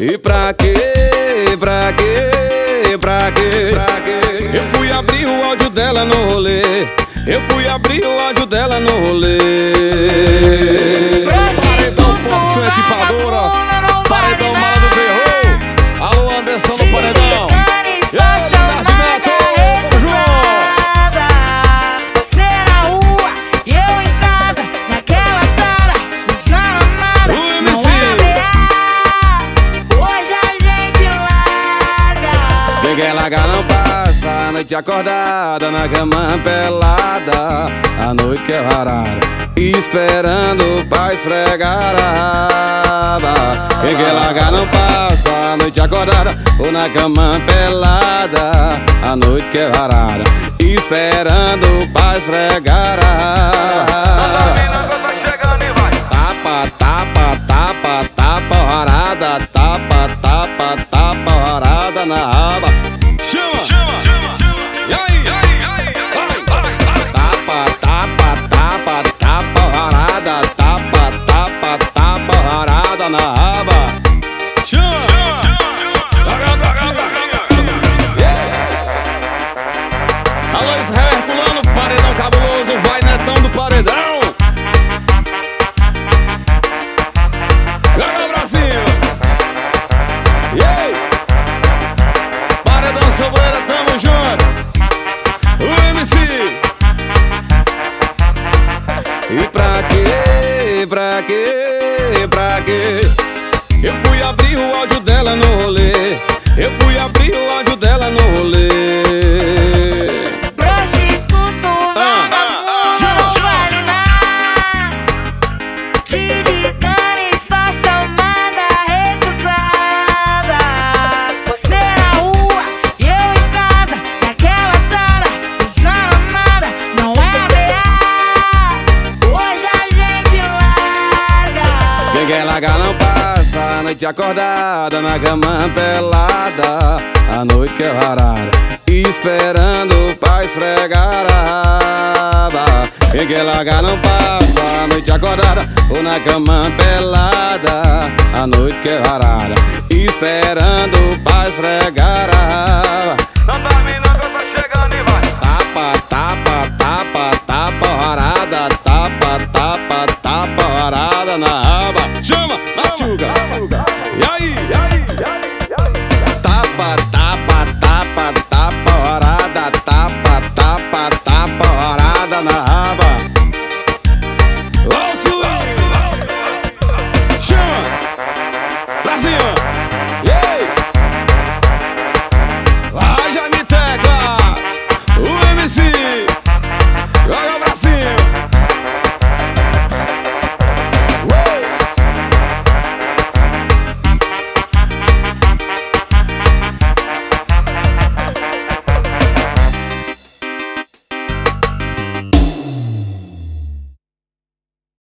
E pra quê? Pra quê? Pra quê? Pra quê? Eu fui abrir o áudio dela no rolê. Eu fui abrir o áudio dela no rolê. Paredão Produção Equipadoras, Paredão Mala do Ferro. Alô, Anderson no Paredão. E aí, Leonardo Neto, João. Você na rua e eu em casa, naquela cara, usando nada. O MC. Hoje a gente larga. Ninguém larga não passa, a noite acordada na cama pelada, a noite que é varada, esperando pra esfregar a aba. Ninguém larga não passa, a noite acordada ou na cama pelada, a noite que é varada, esperando pra esfregar a aba. Tapa, tapa, tapa, tapa, varada, tapa, tapa, tapa, varada na aba. Chama! E aí? Tapa, tapa, tapa, tapa, varada, tapa, tapa, tapa, varada na aba. Chama! Alô, Israel Herculano, Paredão Cabuloso, vai Netão do Paredão. Joga pra cima. E aí? Paredão Sobreira, tamo junto. O MC. E pra quê? Pra quê? Pra quê? Eu fui abrir o áudio dela no rolê. Eu fui abrir o áudio dela no rolê. Prostituto, vagabundo, não vale nada. Tiricana e só chamada recusada. Você na rua e eu em casa, naquela cara, usando nada, não é real. Hoje a gente larga. Ninguém larga não passa, a noite acordada na cama pelada, a noite que é varada, esperando pra esfregar a aba. Ninguém larga não passa, a noite acordada ou na cama pelada, a noite que é varada, esperando pra esfregar a aba. Não termina que eu tô chegando e vai. Tapa, tapa, tapa, tapa, varada, tapa, tapa, tapa, varada na aba. Chama, machuca. E aí?